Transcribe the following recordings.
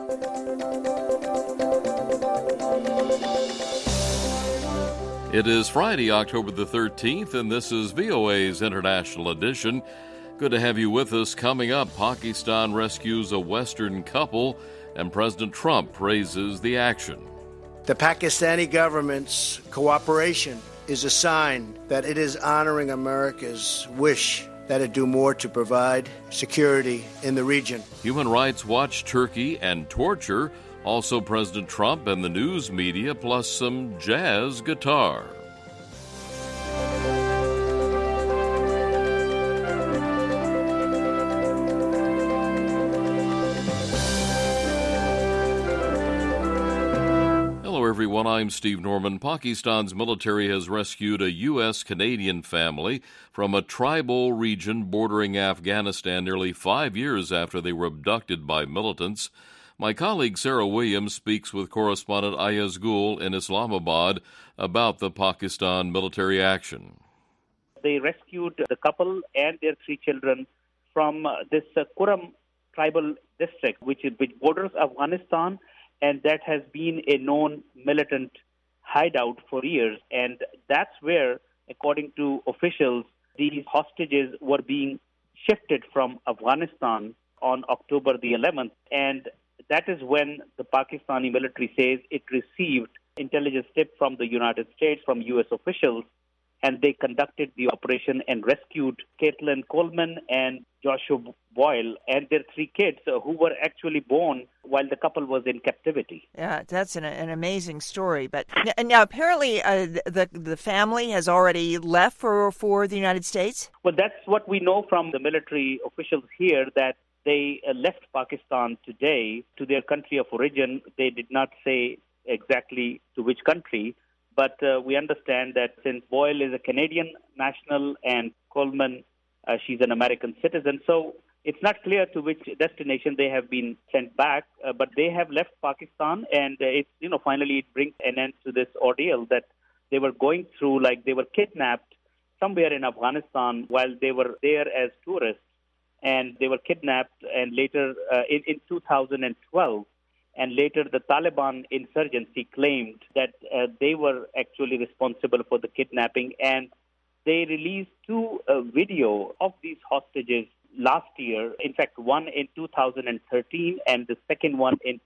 It is Friday, October the 13th, and this is VOA's International Edition. Good to have you with us. Coming up, Pakistan rescues a Western couple, and President Trump praises the action. The Pakistani government's cooperation is a sign that it is honoring America's wish that it do more to provide security in the region. Human Rights Watch, Turkey, and torture. Also President Trump and the news media, plus some jazz guitar. Hello everyone, I'm Steve Norman. Pakistan's military has rescued a U.S.-Canadian family from a tribal region bordering Afghanistan nearly 5 years after they were abducted by militants. My colleague Sarah Williams speaks with correspondent Ayaz Gul in Islamabad about the Pakistan military action. They rescued the couple and their 3 children from this Kuram tribal district, which borders Afghanistan, and that has been a known militant hideout for years. And that's where, according to officials, these hostages were being shifted from Afghanistan on October the 11th. And that is when the Pakistani military says it received intelligence tip from the United States, from U.S. officials, and they conducted the operation and rescued Caitlin Coleman and Joshua Boyle and their 3 kids who were actually born while the couple was in captivity. Yeah, that's an amazing story. But now apparently the family has already left for the United States? Well, that's what we know from the military officials here, that they left Pakistan today to their country of origin. They did not say exactly to which country, but we understand that since Boyle is a Canadian national and Coleman, she's an American citizen, so it's not clear to which destination they have been sent back, but they have left Pakistan, and finally it brings an end to this ordeal that they were going through. Like, they were kidnapped somewhere in Afghanistan while they were there as tourists, and they were kidnapped, and later in 2012, and later the Taliban insurgency claimed that they were actually responsible for the kidnapping, and they released 2 video of these hostages last year. In fact, one in 2013 and the second one in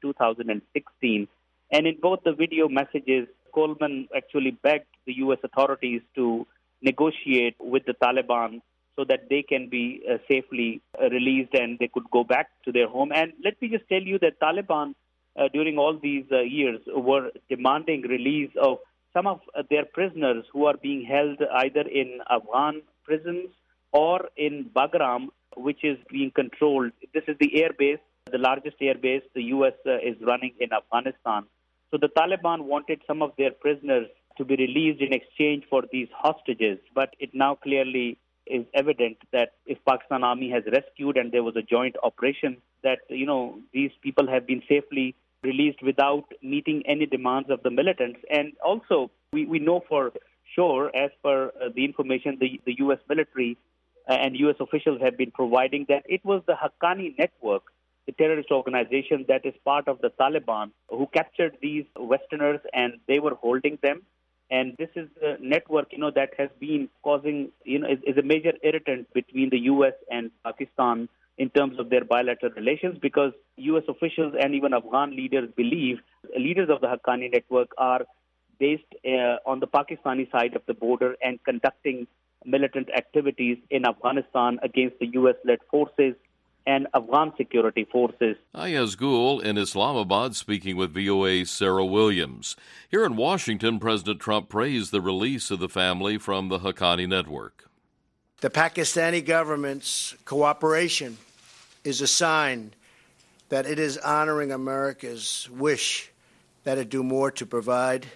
2016. And in both the video messages, Coleman actually begged the U.S. authorities to negotiate with the Taliban so that they can be safely released and they could go back to their home. And let me just tell you that Taliban, during all these years, were demanding release of some of their prisoners who are being held either in Afghan prisons or in Bagram, which is being controlled. This is the air base, the largest air base the U.S. is running in Afghanistan. So the Taliban wanted some of their prisoners to be released in exchange for these hostages, but it now clearly is evident that if Pakistan Army has rescued and there was a joint operation, that, these people have been safely released without meeting any demands of the militants. And also, we know for sure, as per the information the U.S. military and U.S. officials have been providing, that it was the Haqqani network, the terrorist organization that is part of the Taliban, who captured these Westerners and they were holding them. And this is the network, that has been causing, is a major irritant between the U.S. and Pakistan in terms of their bilateral relations, because U.S. officials and even Afghan leaders believe leaders of the Haqqani network are based on the Pakistani side of the border and conducting militant activities in Afghanistan against the U.S.-led forces and Afghan security forces. Ayaz Gul in Islamabad speaking with VOA's Sarah Williams. Here in Washington, President Trump praised the release of the family from the Haqqani network. The Pakistani government's cooperation is a sign that it is honoring America's wish that it do more to provide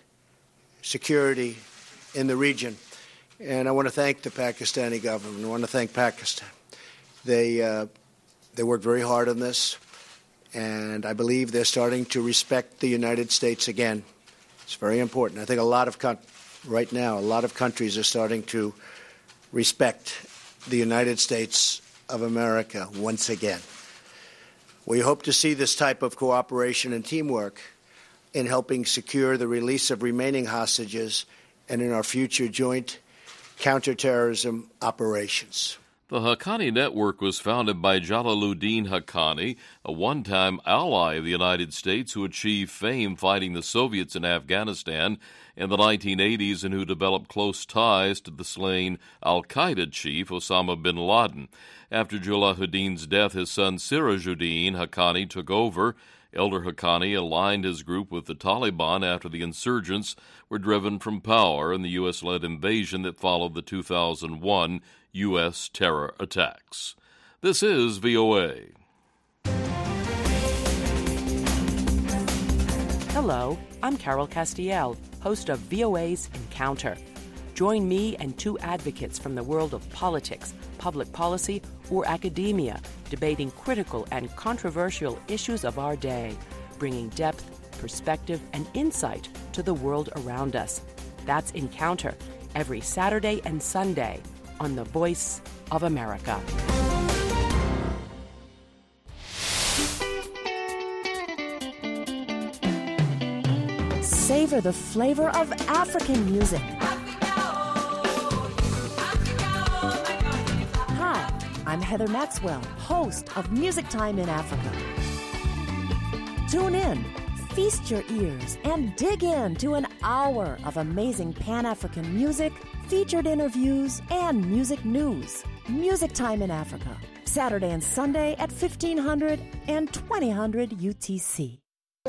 security in the region. And I want to thank the Pakistani government. I want to thank Pakistan. They worked very hard on this, and I believe they're starting to respect the United States again. It's very important. I think right now, a lot of countries are starting to respect the United States of America once again. We hope to see this type of cooperation and teamwork in helping secure the release of remaining hostages and in our future joint counterterrorism operations. The Haqqani Network was founded by Jalaluddin Haqqani, a one-time ally of the United States who achieved fame fighting the Soviets in Afghanistan in the 1980s and who developed close ties to the slain al-Qaeda chief Osama bin Laden. After Jalaluddin's death, his son Sirajuddin Haqqani took over. Elder Haqqani aligned his group with the Taliban after the insurgents were driven from power in the U.S.-led invasion that followed the 2001 U.S. terror attacks. This is VOA. Hello, I'm Carol Castiel, host of VOA's Encounter. Join me and two advocates from the world of politics, public policy, or academia, debating critical and controversial issues of our day, bringing depth, perspective, and insight to the world around us. That's Encounter, every Saturday and Sunday on The Voice of America. Savor the flavor of African music. Hi, I'm Heather Maxwell, host of Music Time in Africa. Tune in, feast your ears, and dig into an hour of amazing Pan-African music, featured interviews, and music news. Music Time in Africa, Saturday and Sunday at 1500 and 2000 UTC.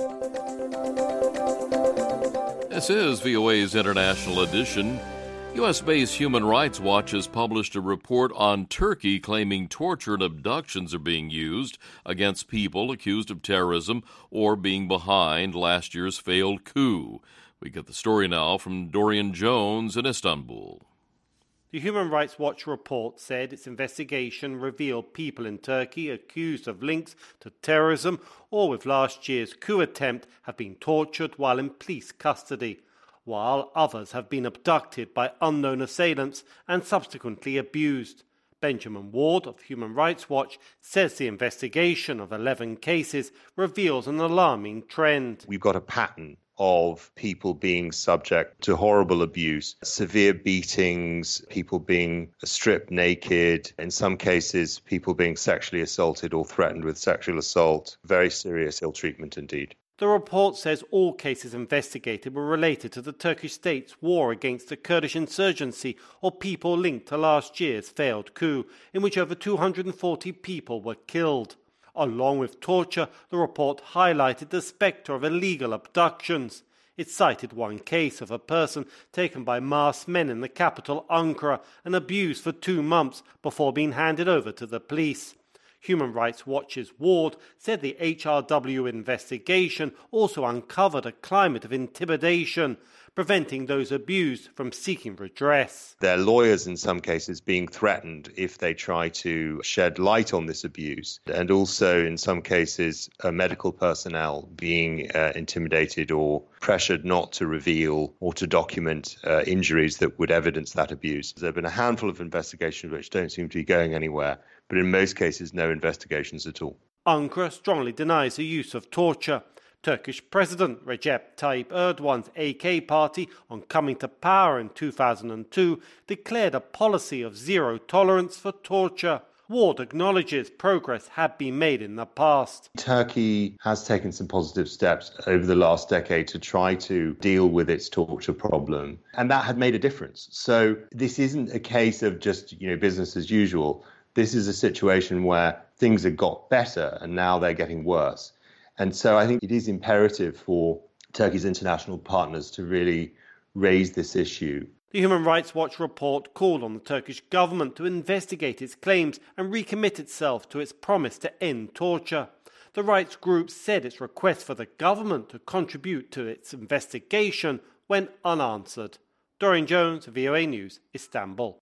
This is VOA's International Edition. U.S.-based Human Rights Watch has published a report on Turkey claiming torture and abductions are being used against people accused of terrorism or being behind last year's failed coup. We get the story now from Dorian Jones in Istanbul. The Human Rights Watch report said its investigation revealed people in Turkey accused of links to terrorism or with last year's coup attempt have been tortured while in police custody, while others have been abducted by unknown assailants and subsequently abused. Benjamin Ward of Human Rights Watch says the investigation of 11 cases reveals an alarming trend. We've got a pattern of people being subject to horrible abuse, severe beatings, people being stripped naked, in some cases people being sexually assaulted or threatened with sexual assault. Very serious ill treatment indeed. The report says all cases investigated were related to the Turkish state's war against the Kurdish insurgency or people linked to last year's failed coup, in which over 240 people were killed. Along with torture, the report highlighted the spectre of illegal abductions. It cited one case of a person taken by masked men in the capital, Ankara, and abused for 2 months before being handed over to the police. Human Rights Watch's Ward said the HRW investigation also uncovered a climate of intimidation, preventing those abused from seeking redress. Their lawyers, in some cases, being threatened if they try to shed light on this abuse, and also, in some cases, medical personnel being intimidated or pressured not to reveal or to document injuries that would evidence that abuse. There have been a handful of investigations which don't seem to be going anywhere, but in most cases, no investigations at all. Ankara strongly denies the use of torture. Turkish President Recep Tayyip Erdogan's AK party, on coming to power in 2002, declared a policy of zero tolerance for torture. Ward acknowledges progress had been made in the past. Turkey has taken some positive steps over the last decade to try to deal with its torture problem, and that had made a difference. So this isn't a case of just, business as usual. This is a situation where things have got better and now they're getting worse. And so I think it is imperative for Turkey's international partners to really raise this issue. The Human Rights Watch report called on the Turkish government to investigate its claims and recommit itself to its promise to end torture. The rights group said its request for the government to contribute to its investigation went unanswered. Dorian Jones, VOA News, Istanbul.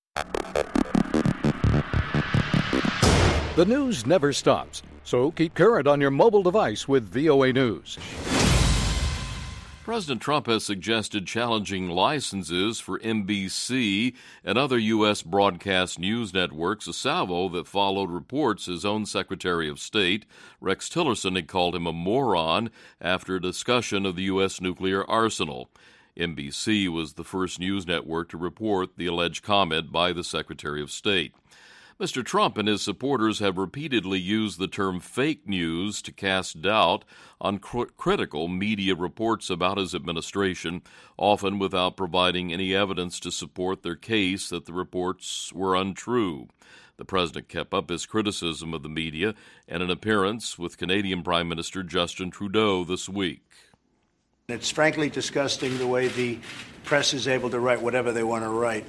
The news never stops, so keep current on your mobile device with VOA News. President Trump has suggested challenging licenses for NBC and other U.S. broadcast news networks, a salvo that followed reports his own Secretary of State, Rex Tillerson, had called him a moron after a discussion of the U.S. nuclear arsenal. NBC was the first news network to report the alleged comment by the Secretary of State. Mr. Trump and his supporters have repeatedly used the term fake news to cast doubt on critical media reports about his administration, often without providing any evidence to support their case that the reports were untrue. The president kept up his criticism of the media in an appearance with Canadian Prime Minister Justin Trudeau this week. It's frankly disgusting the way the press is able to write whatever they want to write,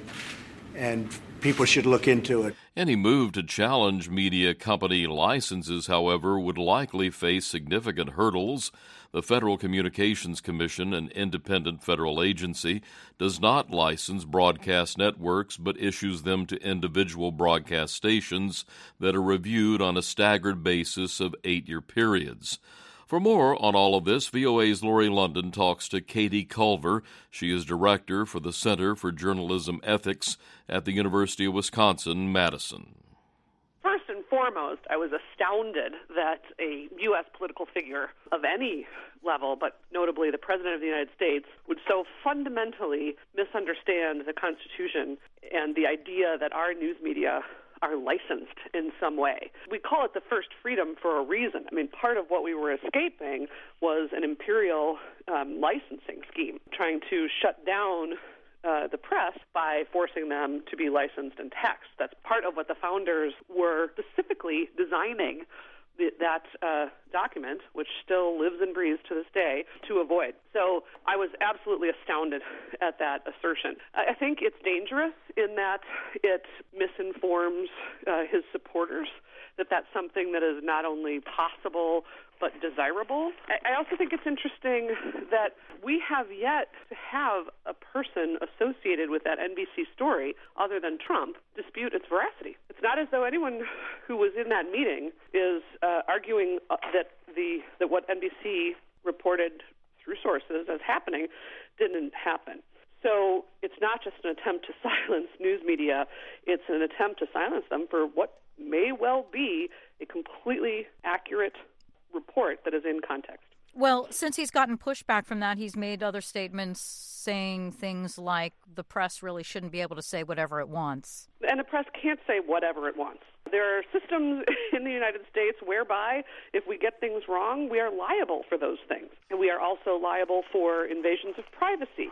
and people should look into it. Any move to challenge media company licenses, however, would likely face significant hurdles. The Federal Communications Commission, an independent federal agency, does not license broadcast networks but issues them to individual broadcast stations that are reviewed on a staggered basis of 8-year periods. For more on all of this, VOA's Lori London talks to Katie Culver. She is director for the Center for Journalism Ethics at the University of Wisconsin-Madison. First and foremost, I was astounded that a U.S. political figure of any level, but notably the President of the United States, would so fundamentally misunderstand the Constitution and the idea that our news media are licensed in some way. We call it the first freedom for a reason. I mean, part of what we were escaping was an imperial licensing scheme, trying to shut down the press by forcing them to be licensed in text. That's part of what the founders were specifically designing that document, which still lives and breathes to this day, to avoid. So I was absolutely astounded at that assertion. I think it's dangerous in that it misinforms his supporters, that that's something that is not only possible but desirable. I also think it's interesting that we have yet to have a person associated with that NBC story, other than Trump, dispute its veracity. It's not as though anyone who was in that meeting is arguing that what NBC reported through sources as happening didn't happen. So it's not just an attempt to silence news media, it's an attempt to silence them for what may well be a completely accurate report that is in context. Well, since he's gotten pushback from that, he's made other statements saying things like the press really shouldn't be able to say whatever it wants. And the press can't say whatever it wants. There are systems in the United States whereby if we get things wrong, we are liable for those things. And we are also liable for invasions of privacy,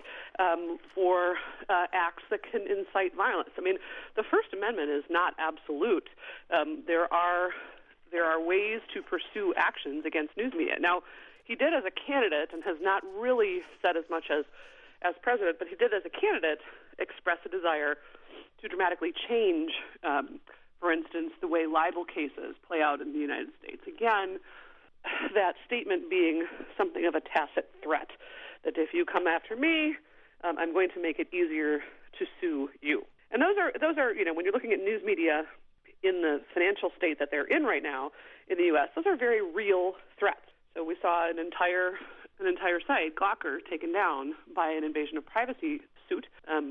for acts that can incite violence. I mean, the First Amendment is not absolute. There are ways to pursue actions against news media. Now, he did as a candidate and has not really said as much as president, but he did as a candidate express a desire to dramatically change, for instance, the way libel cases play out in the United States. Again, that statement being something of a tacit threat, that if you come after me, I'm going to make it easier to sue you. And those are when you're looking at news media in the financial state that they're in right now in the U.S., those are very real threats. So we saw an entire site, Gawker, taken down by an invasion of privacy suit.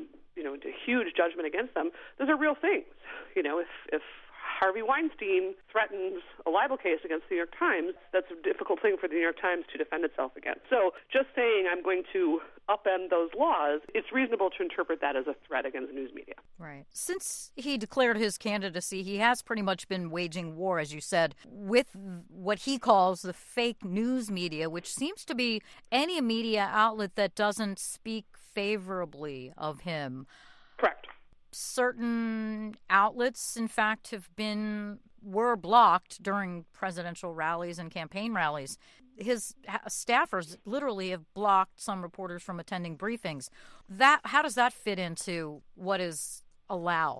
A huge judgment against them. Those are real things. If Harvey Weinstein threatens a libel case against the New York Times, that's a difficult thing for the New York Times to defend itself against. So just saying I'm going to upend those laws, it's reasonable to interpret that as a threat against news media. Right. Since he declared his candidacy, he has pretty much been waging war, as you said, with what he calls the fake news media, which seems to be any media outlet that doesn't speak favorably of him. Correct. Certain outlets, in fact, were blocked during presidential rallies and campaign rallies. His staffers literally have blocked some reporters from attending briefings. How does that fit into what is allowed?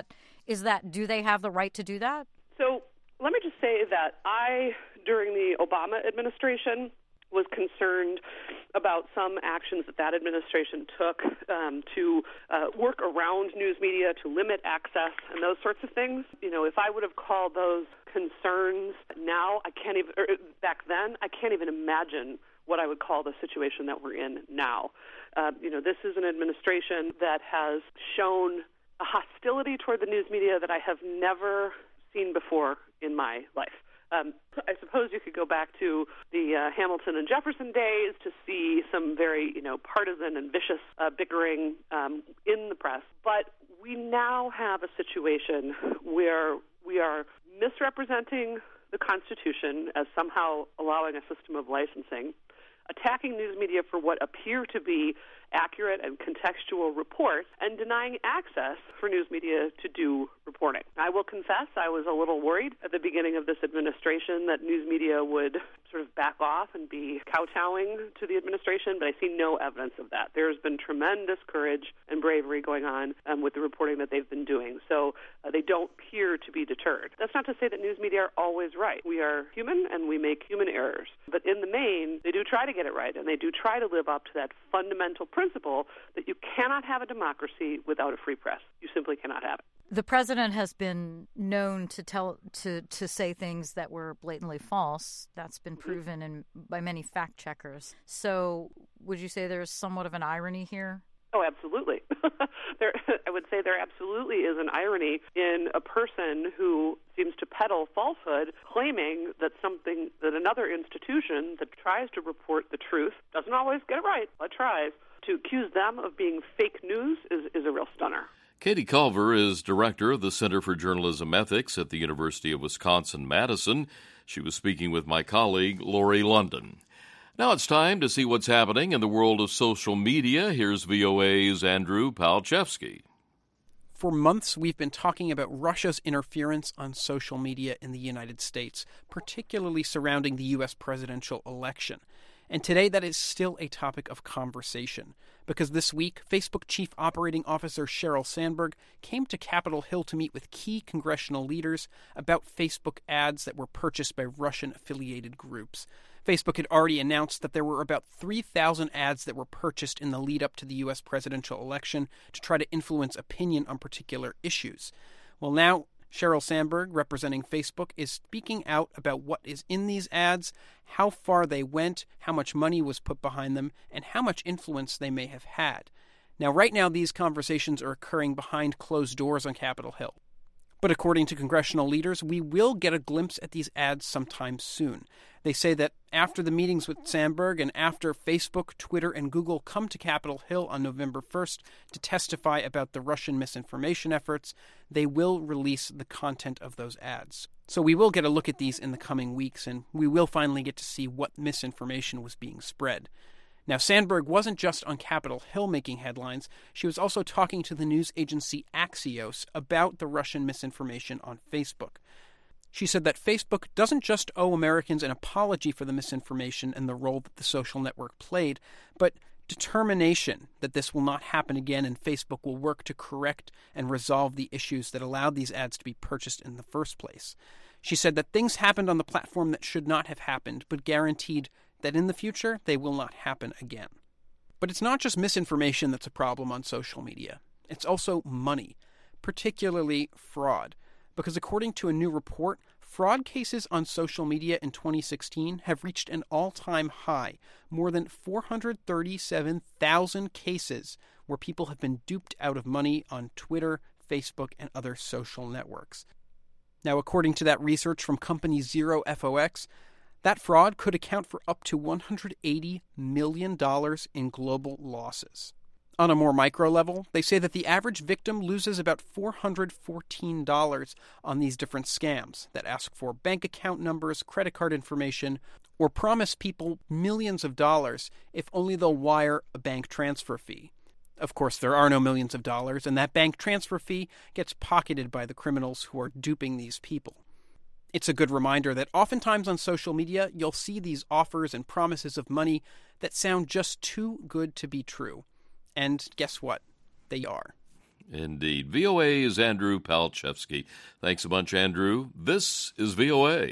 Do they have the right to do that? So let me just say that during the Obama administration, was concerned about some actions that administration took to work around news media, to limit access and those sorts of things. If I would have called those concerns now, back then, I can't even imagine what I would call the situation that we're in now. This is an administration that has shown a hostility toward the news media that I have never seen before in my life. I suppose you could go back to the Hamilton and Jefferson days to see some very, partisan and vicious bickering in the press. But we now have a situation where we are misrepresenting the Constitution as somehow allowing a system of licensing, attacking news media for what appear to be accurate and contextual reports, and denying access for news media to do reporting. I will confess I was a little worried at the beginning of this administration that news media would sort of back off and be kowtowing to the administration, but I see no evidence of that. There's been tremendous courage and bravery going on with the reporting that they've been doing, so they don't appear to be deterred. That's not to say that news media are always right. We are human and we make human errors, but in the main, they do try to get it right, and they do try to live up to that fundamental principle that you cannot have a democracy without a free press. You simply cannot have it. The president has been known to say things that were blatantly false. That's been proven by many fact checkers. So would you say there's somewhat of an irony here? Oh, absolutely. I would say there absolutely is an irony in a person who seems to peddle falsehood, claiming that another institution that tries to report the truth, doesn't always get it right, but tries, to accuse them of being fake news is a real stunner. Katie Culver is director of the Center for Journalism Ethics at the University of Wisconsin-Madison. She was speaking with my colleague, Lori London. Now it's time to see what's happening in the world of social media. Here's VOA's Andrew Palchevsky. For months, we've been talking about Russia's interference on social media in the United States, particularly surrounding the U.S. presidential election. And today, that is still a topic of conversation, because this week, Facebook Chief Operating Officer Sheryl Sandberg came to Capitol Hill to meet with key congressional leaders about Facebook ads that were purchased by Russian-affiliated groups. Facebook had already announced that there were about 3,000 ads that were purchased in the lead-up to the U.S. presidential election to try to influence opinion on particular issues. Well, now Sheryl Sandberg, representing Facebook, is speaking out about what is in these ads, how far they went, how much money was put behind them, and how much influence they may have had. Now, right now, these conversations are occurring behind closed doors on Capitol Hill. But according to congressional leaders, we will get a glimpse at these ads sometime soon. They say that after the meetings with Sandberg and after Facebook, Twitter, and Google come to Capitol Hill on November 1st to testify about the Russian misinformation efforts, they will release the content of those ads. So we will get a look at these in the coming weeks, and we will finally get to see what misinformation was being spread. Now, Sandberg wasn't just on Capitol Hill making headlines. She was also talking to the news agency Axios about the Russian misinformation on Facebook. She said that Facebook doesn't just owe Americans an apology for the misinformation and the role that the social network played, but determination that this will not happen again, and Facebook will work to correct and resolve the issues that allowed these ads to be purchased in the first place. She said that things happened on the platform that should not have happened, but guaranteed that in the future they will not happen again. But it's not just misinformation that's a problem on social media. It's also money, particularly fraud. Because according to a new report, fraud cases on social media in 2016 have reached an all-time high, more than 437,000 cases where people have been duped out of money on Twitter, Facebook, and other social networks. Now, according to that research from company ZeroFox, that fraud could account for up to $180 million in global losses. On a more micro level, they say that the average victim loses about $414 on these different scams that ask for bank account numbers, credit card information, or promise people millions of dollars if only they'll wire a bank transfer fee. Of course, there are no millions of dollars, and that bank transfer fee gets pocketed by the criminals who are duping these people. It's a good reminder that oftentimes on social media, you'll see these offers and promises of money that sound just too good to be true. And guess what? They are. Indeed. VOA's Andrew Palchevsky. Thanks a bunch, Andrew. This is VOA.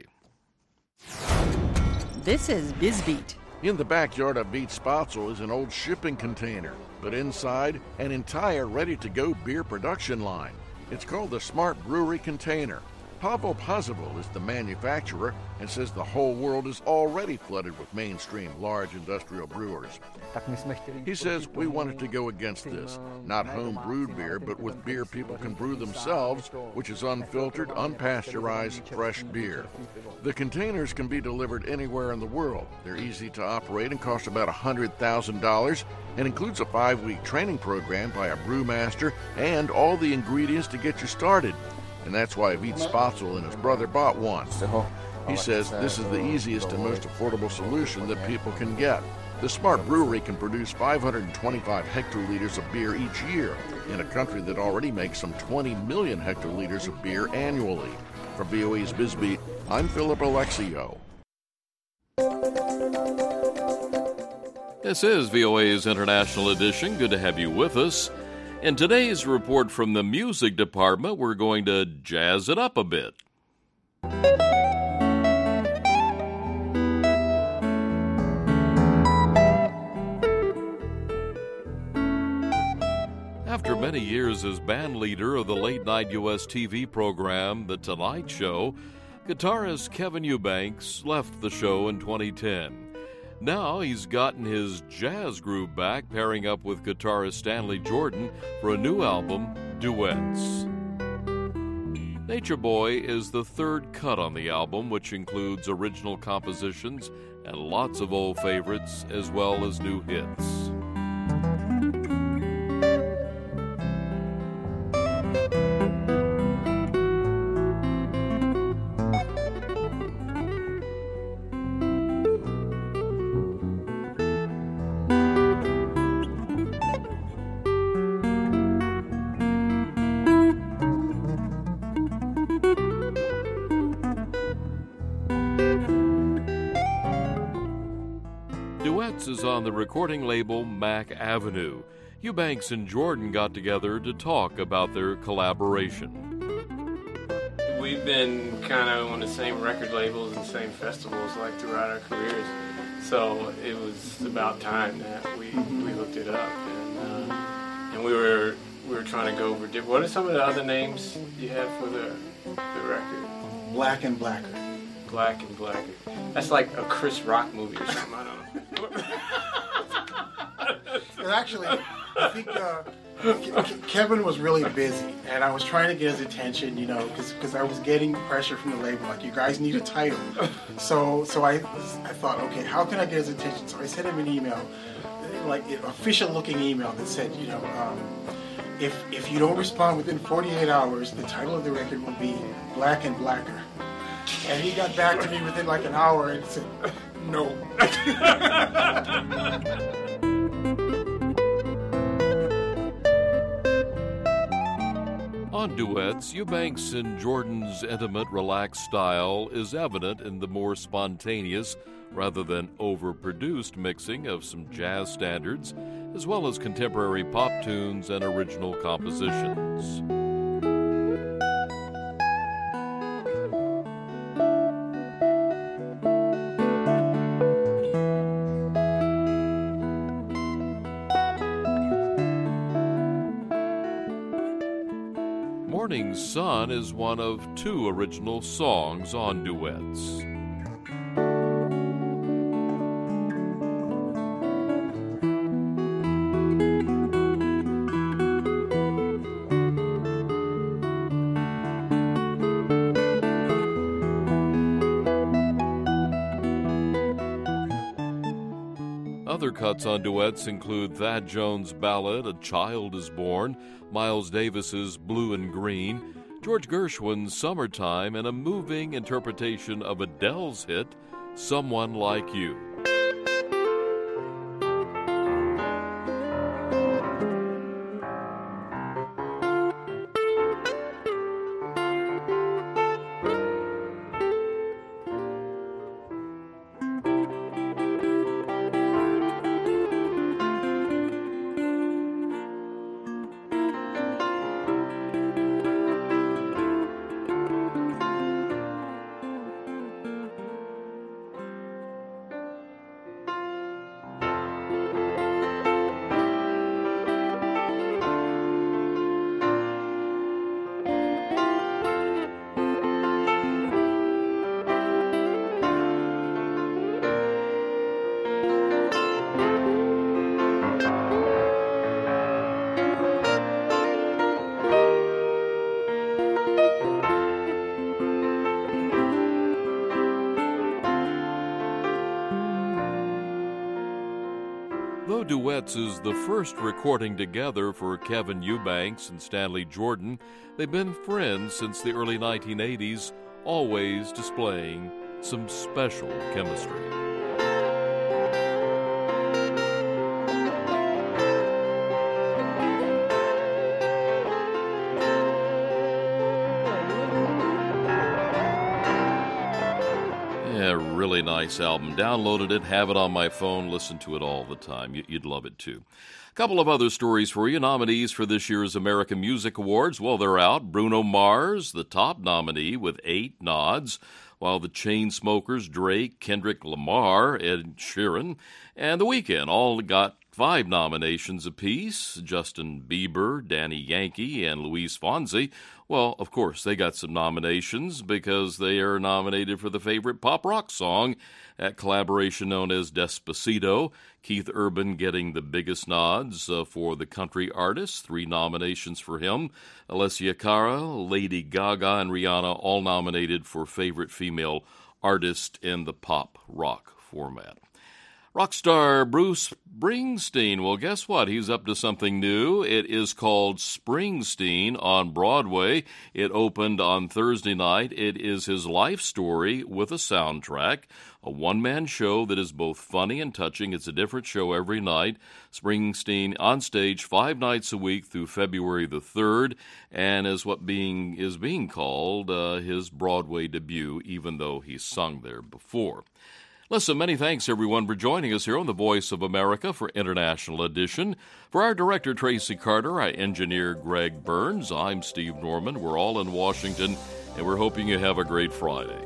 This is BizBeat. In the backyard of Beat Spotzel is an old shipping container, but inside, an entire ready-to-go beer production line. It's called the Smart Brewery Container. Pavel Pazoval is the manufacturer, and says the whole world is already flooded with mainstream large industrial brewers. He says we wanted to go against this, not home-brewed beer, but with beer people can brew themselves, which is unfiltered, unpasteurized, fresh beer. The containers can be delivered anywhere in the world. They're easy to operate and cost about $100,000 and includes a 5-week training program by a brewmaster and all the ingredients to get you started. And that's why Vít Spotzel and his brother bought one. He says this is the easiest and most affordable solution that people can get. The Smart Brewery can produce 525 hectoliters of beer each year in a country that already makes some 20 million hectoliters of beer annually. For VOA's BizBeat, I'm Philip Alexio. This is VOA's International Edition. Good to have you with us. In today's report from the music department, we're going to jazz it up a bit. After many years as band leader of the late-night U.S. TV program The Tonight Show, guitarist Kevin Eubanks left the show in 2010. Now he's gotten his jazz groove back, pairing up with guitarist Stanley Jordan for a new album, Duets. Nature Boy is the third cut on the album, which includes original compositions and lots of old favorites, as well as new hits. Duets is on the recording label Mac Avenue. Eubanks and Jordan got together to talk about their collaboration. We've been kind of on the same record labels and same festivals like throughout our careers, so it was about time that we looked it up, and we were trying to go over different. What are some of the other names you have for the record? Black and Blacker. Black and Blacker. That's like a Chris Rock movie or something. I don't know. Actually, I think Kevin was really busy, and I was trying to get his attention, because I was getting pressure from the label, like, you guys need a title. So I thought, okay, how can I get his attention? So I sent him an email, like an official-looking email that said, if you don't respond within 48 hours, the title of the record will be Black and Blacker. And he got back to me within like an hour and said, no. On Duets, Eubanks and Jordan's intimate, relaxed style is evident in the more spontaneous, rather than overproduced mixing of some jazz standards, as well as contemporary pop tunes and original compositions. Morning Sun is one of 2 original songs on Duets. Other cuts on Duets include Thad Jones' ballad, A Child is Born, Miles Davis's Blue and Green, George Gershwin's Summertime, and a moving interpretation of Adele's hit, Someone Like You. Though Duets is the first recording together for Kevin Eubanks and Stanley Jordan, they've been friends since the early 1980s, always displaying some special chemistry. Really nice album. Downloaded it, have it on my phone, listen to it all the time. You'd love it too. A couple of other stories for you. Nominees for this year's American Music Awards, well, they're out. Bruno Mars, the top nominee with 8 nods, while the Chainsmokers, Drake, Kendrick Lamar, Ed Sheeran, and The Weeknd all got 5 nominations apiece. Justin Bieber, Daddy Yankee, and Luis Fonsi, well, of course, they got some nominations because they are nominated for the favorite pop rock song, that collaboration known as Despacito. Keith Urban getting the biggest nods for the country artist, 3 nominations for him. Alessia Cara, Lady Gaga, and Rihanna all nominated for favorite female artist in the pop rock format. Rock star Bruce Springsteen, well, guess what? He's up to something new. It is called Springsteen on Broadway. It opened on Thursday night. It is his life story with a soundtrack, a one-man show that is both funny and touching. It's a different show every night. Springsteen on stage 5 nights a week through February the 3rd, and is what is being called his Broadway debut, even though he's sung there before. Listen, many thanks, everyone, for joining us here on the Voice of America for International Edition. For our director, Tracy Carter, our engineer, Greg Burns, I'm Steve Norman. We're all in Washington, and we're hoping you have a great Friday.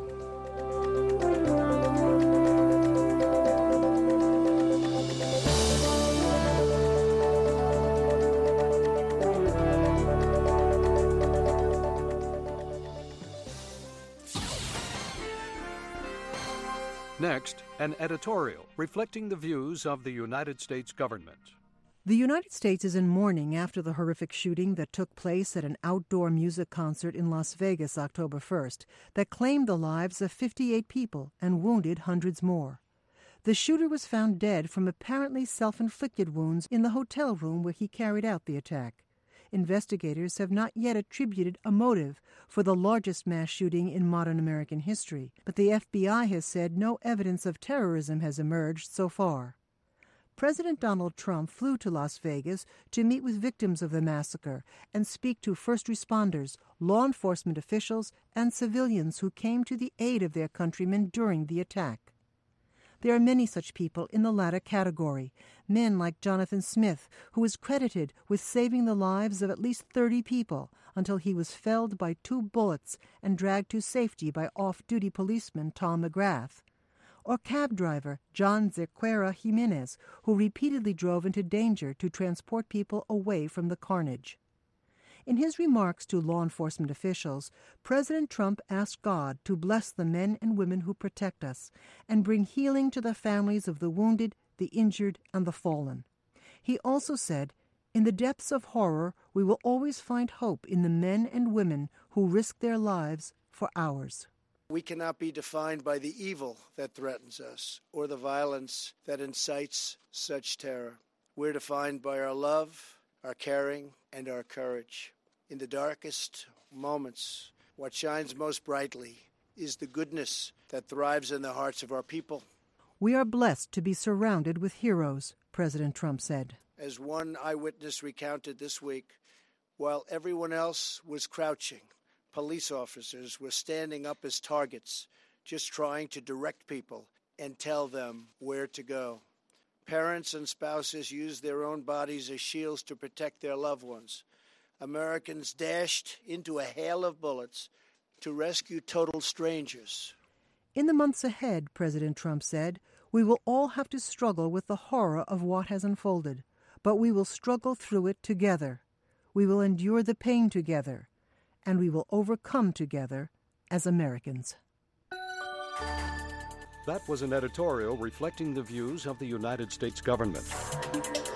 Next, an editorial reflecting the views of the United States government. The United States is in mourning after the horrific shooting that took place at an outdoor music concert in Las Vegas October 1st that claimed the lives of 58 people and wounded hundreds more. The shooter was found dead from apparently self-inflicted wounds in the hotel room where he carried out the attack. Investigators have not yet attributed a motive for the largest mass shooting in modern American history, but the FBI has said no evidence of terrorism has emerged so far. President Donald Trump flew to Las Vegas to meet with victims of the massacre and speak to first responders, law enforcement officials, and civilians who came to the aid of their countrymen during the attack. There are many such people in the latter category, men like Jonathan Smith, who is credited with saving the lives of at least 30 people until he was felled by 2 bullets and dragged to safety by off-duty policeman Tom McGrath. Or cab driver John Zequera Jimenez, who repeatedly drove into danger to transport people away from the carnage. In his remarks to law enforcement officials, President Trump asked God to bless the men and women who protect us and bring healing to the families of the wounded, the injured, and the fallen. He also said, "In the depths of horror, we will always find hope in the men and women who risk their lives for ours." We cannot be defined by the evil that threatens us or the violence that incites such terror. We're defined by our love, our caring, and our courage. In the darkest moments, what shines most brightly is the goodness that thrives in the hearts of our people. We are blessed to be surrounded with heroes, President Trump said. As one eyewitness recounted this week, while everyone else was crouching, police officers were standing up as targets, just trying to direct people and tell them where to go. Parents and spouses used their own bodies as shields to protect their loved ones. Americans dashed into a hail of bullets to rescue total strangers. In the months ahead, President Trump said, we will all have to struggle with the horror of what has unfolded, but we will struggle through it together. We will endure the pain together, and we will overcome together as Americans. That was an editorial reflecting the views of the United States government.